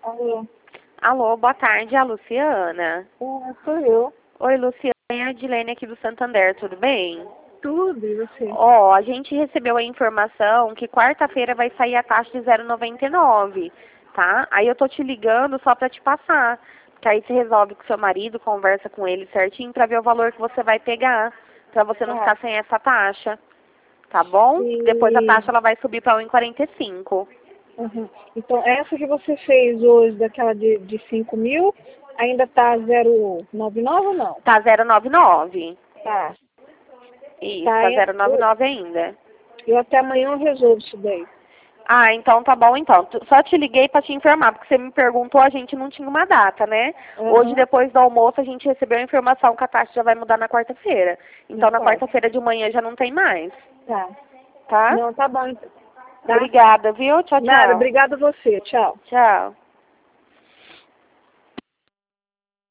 Alô? Alô, boa tarde, é a Luciana. Sou eu. Oi, Luciana, é a Edilene aqui do Santander, tudo bem? Tudo, e você? Ó, a gente recebeu a informação que quarta-feira vai sair a taxa de 0,99, tá? Aí eu tô te ligando só pra te passar, que aí você resolve com seu marido, conversa com ele certinho pra ver o valor que você vai pegar, pra você não ficar sem essa taxa, tá bom? Depois a taxa ela vai subir pra 1,45. Uhum. Então, essa que você fez hoje, daquela de 5 mil, ainda tá 0,99 ou não? Tá 0,99. Tá. Isso, Tá, tá 0,99 ainda. eu até amanhã eu resolvo isso daí. Ah, então tá bom então. Só te liguei pra te informar, porque você me perguntou, a gente não tinha uma data, né? Hoje, Uhum. depois do almoço, a gente recebeu a informação que a taxa já vai mudar na quarta-feira. Então, na Quarta. quarta-feira de manhã já não tem mais, Tá. tá? Não, tá bom então. Tá? Obrigada, viu? Tchau, Nada, tchau. obrigada a você. Tchau. Tchau.